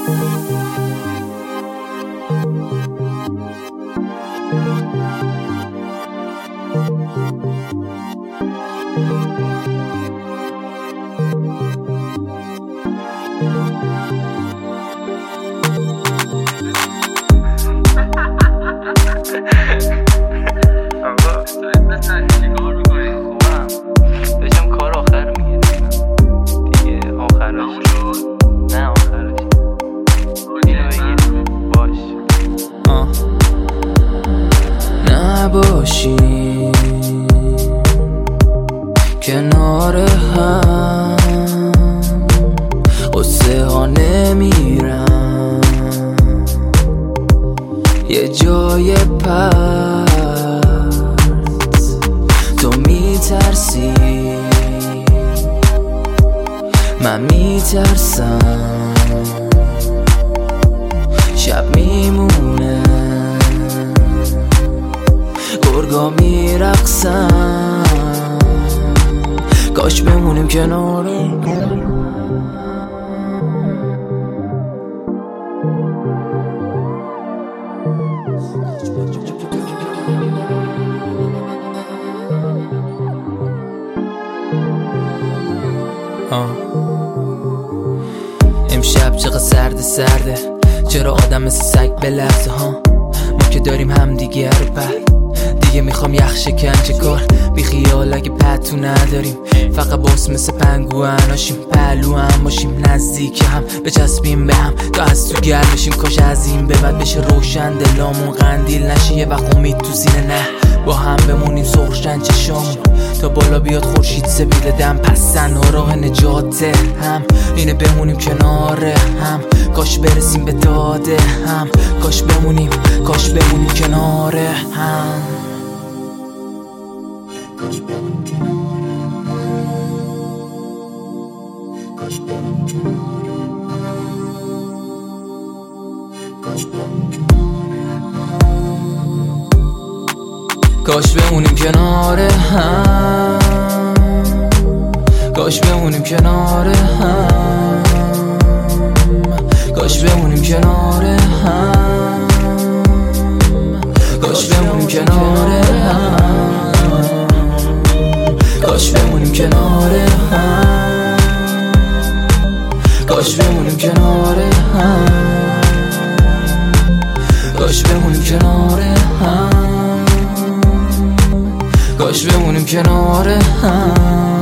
نباشیم کنار هم، قصه ها نمیرن یه جای پرت. تو میترسی من میترسم، شب میمونه گرگا میرقصن، کاش بمونیم کنار. امشب چقدر سرده، چرا آدم مثل سگ به لحظه ها. ما که داریم هم دیگه رو دیگه میخوام یخ شکنجه کار بی خیال اگه پتو نداریم، فقط باس مثل پنگوئناشیم، پهلو هم باشیم نزدیک هم بچسبیم به هم تا از تو گرمشیم. کاش از این به بعد بشه روشن دلامون قندیل نشه، یه وقت امید تو سینه نه با هم بمونیم سرخشن چشامون تا بالا بیاد خورشید سپید دم. پس تنها راه نجاته هم اینه بمونیم کنار هم، کاش برسیم به داده هم، کاش بمونیم کنار هم. کاش بمونیم کنار هم، کاش بمونیم کنار هم، کاش بمونیم کنار هم، کاش بمونیم کنار هم، کاش بمونیم کنار هم، کاش بمونیم کنار هم، کاش بمونیم کنار هم، کاش بمونیم کنار هم.